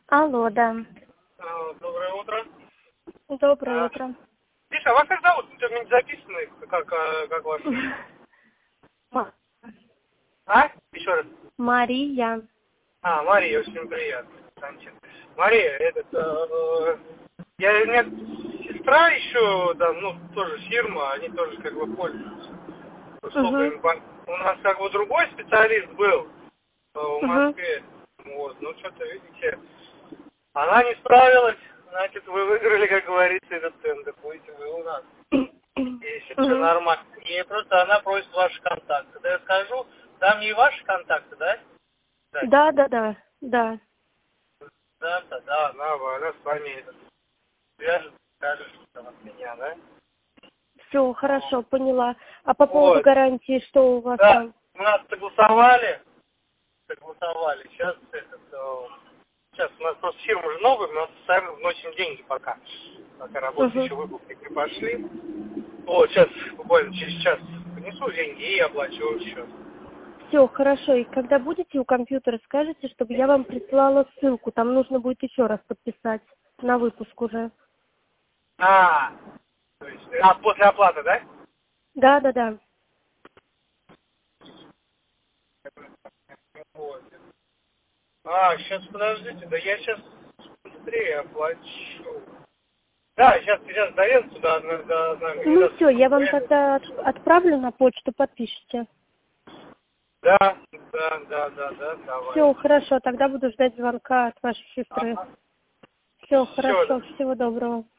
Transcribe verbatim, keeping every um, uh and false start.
Алло, да. А, Доброе утро. Доброе А, утро. Миша, а вас как зовут? У меня не записано, как, а, как ваш? Ма- А? Еще раз. Мария. А, Мария, очень приятно. Константин. Мария, этот, э, я, у меня сестра еще, да, ну, тоже фирма, они тоже как бы пользуются. Угу. Услугами банка. У нас как бы другой специалист был э, в Угу. Москве. Вот, ну что-то, видите, она не справилась, значит, вы выиграли, как говорится, этот тендер. Будете вы у нас. Если все Угу. нормально. И просто она просит ваши контакты. Да я скажу, там и ваши контакты, да? Да, Да, да, да, да. да, да, да, она, она с вами это, свяжет, скажет, что там от меня, да? Все, хорошо, поняла. А по поводу Вот. гарантии, что у вас Да, там? у нас согласовали, согласовали. Сейчас этот, э, сейчас у нас просто фирма же новая, мы сами вносим деньги пока. Пока работы Угу. еще выплаты не пошли. Вот, сейчас, буквально через час принесу деньги и оплачиваю счет. Все, хорошо. И когда будете у компьютера, скажите, чтобы я вам прислала ссылку. Там нужно будет еще раз подписать на выпуск уже. А, то есть, а после оплаты, да? Да, да, да. Вот. А, сейчас подождите, да я сейчас быстрее оплачу. Да, сейчас, сейчас доеду туда, до, до, до Ну все, я вам организации. тогда от- отправлю на почту, подпишите. Да, да, да, да, да, давай. Все, хорошо, тогда буду ждать звонка от вашей сестры. Ага. Все, Все, хорошо, всего доброго.